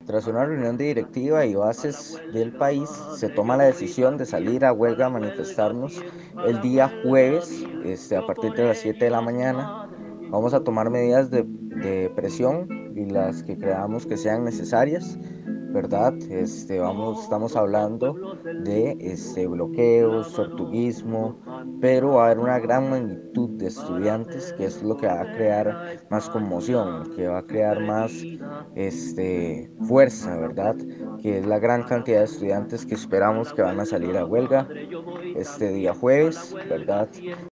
Tras una reunión de directiva y bases del país, se toma la decisión de salir a huelga a manifestarnos el día jueves, a partir de las 7 de la mañana. Vamos a tomar medidas de presión y las que creamos que sean necesarias, ¿verdad? Estamos hablando de bloqueos, tortuguismo, pero va a haber una gran magnitud de estudiantes, que es lo que va a crear más conmoción, que va a crear más fuerza, ¿verdad? Que es la gran cantidad de estudiantes que esperamos que van a salir a huelga este día jueves, ¿verdad?